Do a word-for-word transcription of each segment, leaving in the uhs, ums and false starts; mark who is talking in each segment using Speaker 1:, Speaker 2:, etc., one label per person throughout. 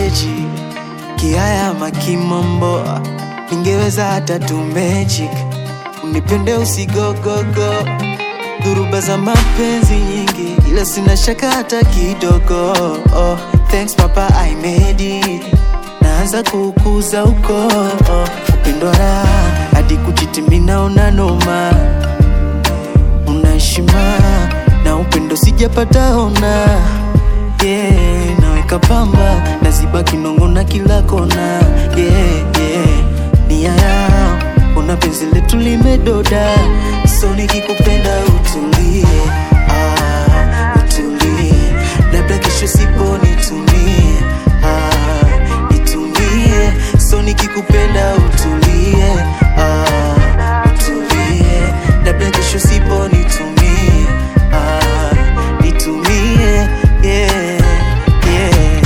Speaker 1: magic, kiaya makimombo, ningeweza hata tu magic. Unipende usigogogo, dhuruba za mapenzi nyingi, ila sina shaka hata kidogo. Oh, thanks papa I made it, naanza kukuza uko. Oh, upendo raha, hadi kujitimina unanoma. Unashima, na upendo sijapata ona. Yeah, naweka pamba, naziba kinongo na kila kona. Yeah, yeah, nia yao, una penzi letu limedoda. So nikikupenda utulie, ah, utulie. Labda kesho sipo nitumie, ah, nitumie. So nikikupenda utulie, ah, utulie. Labda kesho sipo nitumie, ah, nitumie. Yeah, yeah.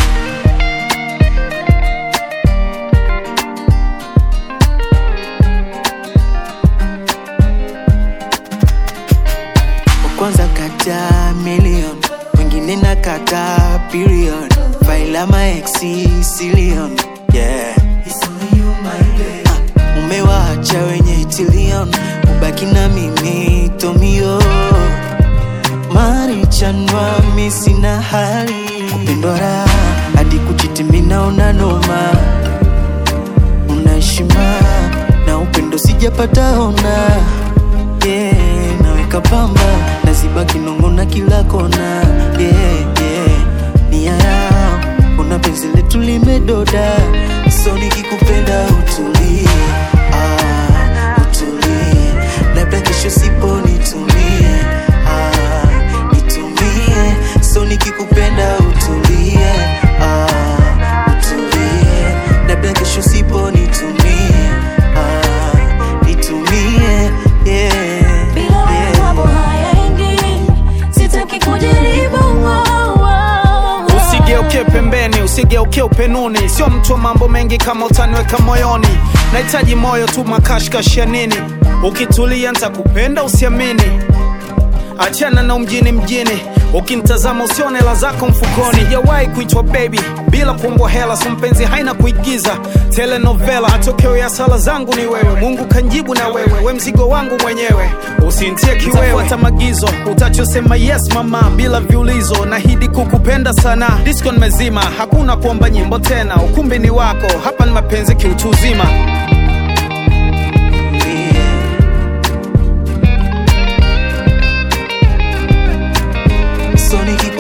Speaker 1: Kwanza kata million, wengine na kata billion. Faila ma exilion, yeah. It's only you my baby. uh, Umewacha wenye tilion, ubaki na mimi tomio. Mari chanwa misi na hali, upendo raha, hadi kujitimina unanoma. Unashima, na upendo sijapata ona. Yeah, naweka pamba, naziba kinongo na kila kona. Yeah, yeah, nia yao, una penzi letu limedoda. So nikikupenda utulie, ah, utulie. Labda kesho sipo nitumie, ah, nitumie. So nikikupenda utulie, ah, utulie. Labda kesho sipo nitumie, ah, nitumie. Yeah.
Speaker 2: Usigeuke pembeni, usigeuke upenuni. Sio mtu wa mambo mengi kama utaniweka moyoni. Nahitaji moyo tu, makashkash ya nini? Ukitulia nitakupenda usiamini. Achana na mjini mjini, ukinitazama usione hela zako mfukoni. Sijawahi kuitwa baby bila kuombwa hela, so mpenzi haina kuigiza telenovela. Matokeo ya sala zangu ni wewe, Mungu kanjibu na wewe. We mzigo wangu mwenyewe, usintie kiwewe. Fuata magizo, utachosema yes mama bila viulizo. Nahidi kukupenda sana, disco nimezima. Hakuna kuomba nyimbo tena, ukumbi ni wako. Hapa ni mapenzi kiutu uzima.
Speaker 1: So